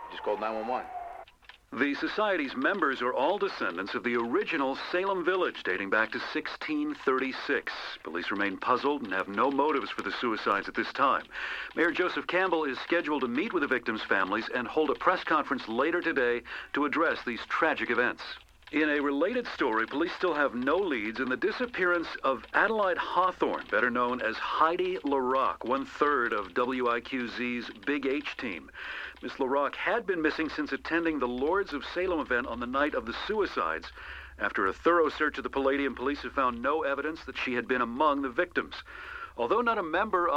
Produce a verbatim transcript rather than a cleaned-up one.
Just called nine one one. The Society's members are all descendants of the original Salem Village dating back to sixteen thirty-six. Police remain puzzled and have no motives for the suicides at this time. Mayor Joseph Campbell is scheduled to meet with the victims' families and hold a press conference later today to address these tragic events. In a related story, police still have no leads in the disappearance of Adelaide Hawthorne, better known as Heidi LaRock, one-third of W I Q Z's Big H team. Miss LaRock had been missing since attending the Lords of Salem event on the night of the suicides. After a thorough search of the Palladium, police have found no evidence that she had been among the victims. Although not a member